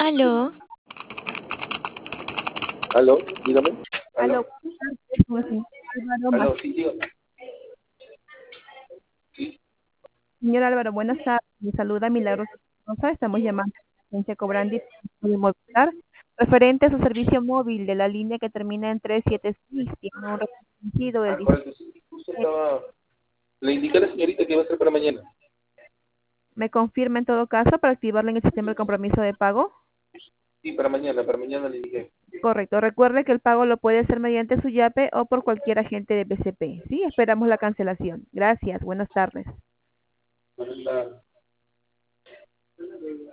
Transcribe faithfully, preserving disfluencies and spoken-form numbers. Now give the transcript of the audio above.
Aló, Aló, dígame. Aló, Aló, buenas tardes, Álvaro Mas- aló, sí, dígame. Sí, Señor Álvaro, buenas tardes. Me saluda Milagros Rosa. Estamos llamando a la agencia Cobrandi de Movistar referente a su servicio móvil de la línea que termina en trescientos setenta y seis. Tiene un restringido del ah, correcto, sí. Justo estaba... Le indiqué a la señorita que iba a ser para mañana. ¿Me confirma en todo caso para activarle en el sistema el compromiso de pago? Sí, para mañana, para mañana le indiqué. Correcto. Recuerde que el pago lo puede hacer mediante su YAPE o por cualquier agente de B C P. Sí, esperamos la cancelación. Gracias. Buenas tardes. Para la-